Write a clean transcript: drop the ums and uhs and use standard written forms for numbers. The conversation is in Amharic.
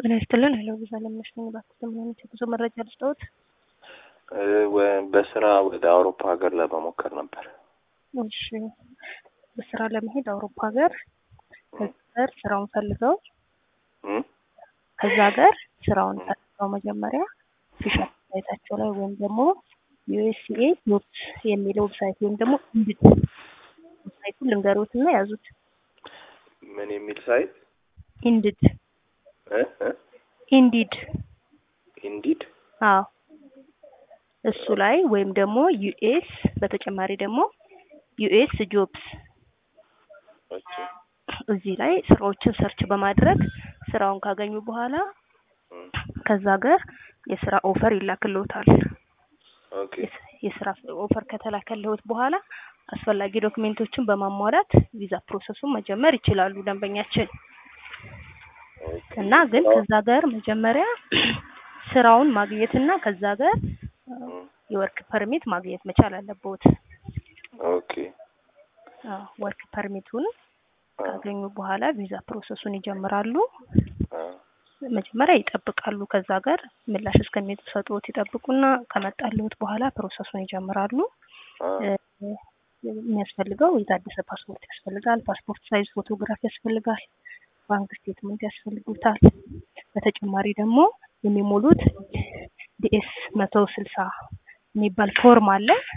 ጤና ይስጥልን። ሄሎ ቪዛ ለምነሽኝ ባክቶ ምን ብዙ መረጃ ልስጥዎት? በስራ ወደ አውሮፓ ሀገር ለመሞከር ነበር። እሺ፣ በስራ ለመሄድ አውሮፓ ሀገር ስራውን ፈልገው ከዛ ሀገር ስራውን ፈልገው መጀመሪያ ፊሻል ሳይታቸው ላይ ወይም ደግሞ USA ጆብስ የሚለው ዌብሳይት ወይም ደግሞ ኢንዲድ ዌብሳይቱን ልንገሮትና ያዙት። ምን የሚል ሳይት? ኢንዲድ ኢንዲድ አዎ፣ እሱ ላይ ወይም ደግሞ US በተጨማሪ ደግሞ US ጆብስ እዚህ ላይ ስራዎችን ሰርች በማድረግ ስራውን ካገኙ በኋላ ከዛ ሀገር የስራ ኦፈር ይላክልዎታል። ኦኬ። የስራ ኦፈር ከተላከልዎት በኋላ አስፈላጊ ዶክመንቶችን በማሟላት ቪዛ ፕሮሰሱን መጀመር ይችላሉ ደንበኛችን። እና ግን ከዛ ሀገር መጀመሪያ ስራውን ማግኘትና ከዛ ሀገር የወርክ ፐርሚት ማግኘት መቻል አለበት። ኦኬ። ወርክ ፐርሚቱን ካገኙ በኋላ ቪዛ ፕሮሰሱን ይጀምራሉ። መጀመሪያ ይጠብቃሉ። ከዛ ሀገር ምላሽ እስከሚሰጡት ይጠብቁና ከመጣልዎት በኋላ ፕሮሰሱን ይጀምራሉ። የሚያስፈልገው የታደሰ ፓስፖርት ያስፈልጋል። ፓስፖርት ሳይዝ ፎቶግራፍ ያስፈልጋል። ባንክ ስቴትመንት ያስፈልጉታል። በተጨማሪ ደግሞ የሚሞሉት DS 160 የሚባል ፎርም አለ።